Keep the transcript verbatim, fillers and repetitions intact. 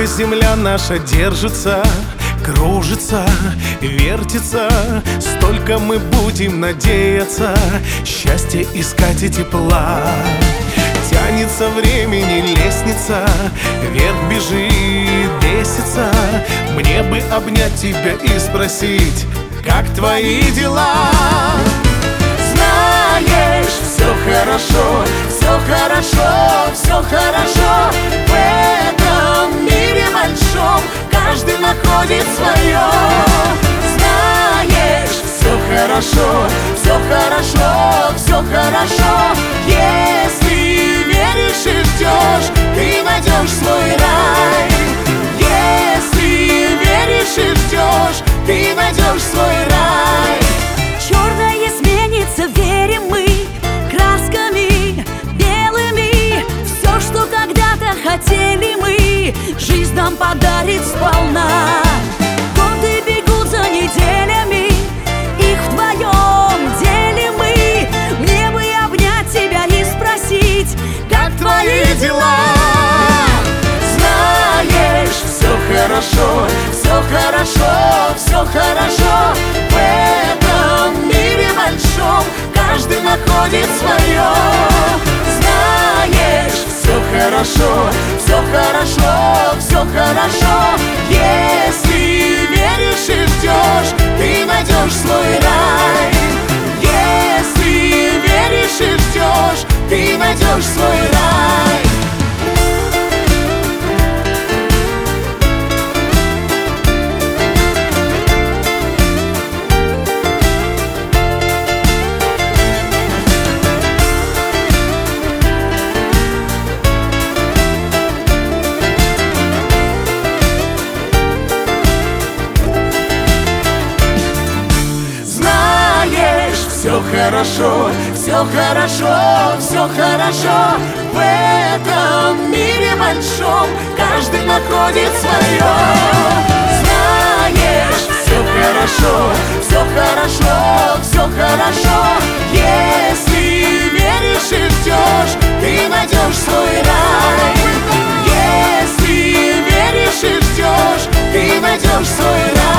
земля наша держится, кружится, вертится. Столько мы будем надеяться, счастье искать и тепла. Тянется времени лестница, вверх бежит, бесится. Мне бы обнять тебя и спросить, как твои дела? Знаешь, все хорошо, все хорошо, все хорошо. В этом мире большом каждый находит свое. Знаешь, все хорошо, все хорошо, все хорошо. Если веришь и ждешь, ты найдешь свой рай. Если веришь и ждешь, ты найдешь свой рай. Черное сменится, верим мы, красками белыми. Все, что когда-то хотели мы, жизнь нам подарит сполна. Годы бегут за неделями, их вдвоем делим мы. Мне бы обнять тебя и спросить, как твои дела? Знаешь, все хорошо, все хорошо, все хорошо. В этом мире большом каждый находит свое. Знаешь, все хорошо, все хорошо, все хорошо. Если веришь и ждешь, ты найдешь свой рай. Если веришь и ждешь, ты найдешь свой рай. Все хорошо, все хорошо, все хорошо. В этом мире большом каждый находит свое. Знаешь, все хорошо, все хорошо, все хорошо. Если веришь и ждешь, ты найдешь свой рай. Если веришь и ждешь, ты найдешь свой рай.